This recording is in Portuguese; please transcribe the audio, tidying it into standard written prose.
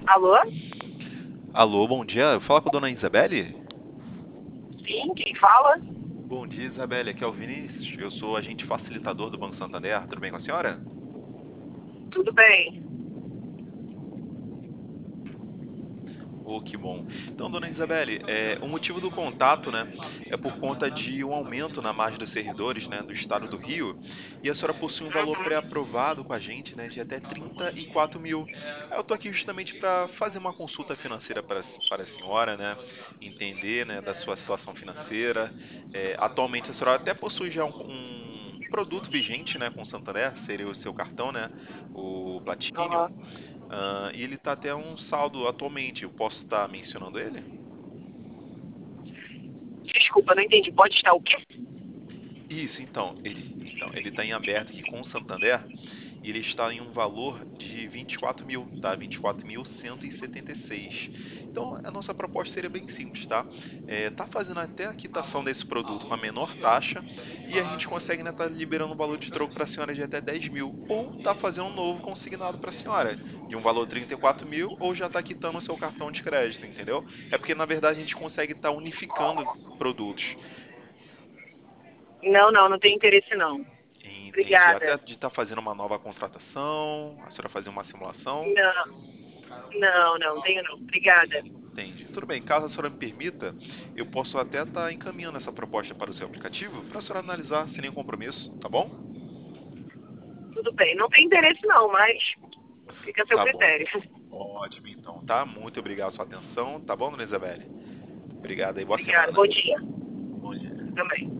Alô? Alô, bom dia. Fala com a dona Isabelle? Sim, quem fala? Bom dia, Isabelle. Aqui é o Vinícius. Eu sou agente facilitador do Banco Santander. Tudo bem com a senhora? Tudo bem. Oh, que bom. Então, dona Isabelle, o motivo do contato, né, é por conta de um aumento na margem dos servidores, né, do estado do Rio, e a senhora possui um valor Uhum. pré-aprovado com a gente, né, de até 34 mil. Eu estou aqui justamente para fazer uma consulta financeira para a senhora, né, entender, né, da sua situação financeira. Atualmente, a senhora até possui já um produto vigente, né, com o Santander, seria o seu cartão, né, o Platinum. Aham. E ele tá até um saldo atualmente. Eu posso estar mencionando ele? Desculpa, não entendi. Pode estar o quê? Isso, então, ele está em aberto aqui com o Santander e ele está em um valor de 24 mil, tá? 24.176. Então, a nossa proposta seria bem simples, tá? Tá fazendo até a quitação desse produto com a menor taxa e a gente consegue, né, tá liberando um valor de troco para a senhora de até 10 mil. Ou tá fazendo um novo consignado para a senhora de um valor de 34 mil ou já tá quitando o seu cartão de crédito, entendeu? É porque, na verdade, a gente consegue estar unificando produtos. Não, não tem interesse não. Entendi. Até Obrigada. de estar fazendo uma nova contratação, a senhora fazer uma simulação. Não, tenho não. Obrigada. Entendi. Tudo bem, caso a senhora me permita, eu posso até estar encaminhando essa proposta para o seu aplicativo para a senhora analisar sem nenhum compromisso, tá bom? Tudo bem. Não tem interesse não, mas fica a seu Tá bom. critério. Ótimo, então, tá? Muito obrigado pela sua atenção, tá bom, dona Isabelle? Obrigado aí, boa Obrigada. semana. Bom dia. Bom dia. Também.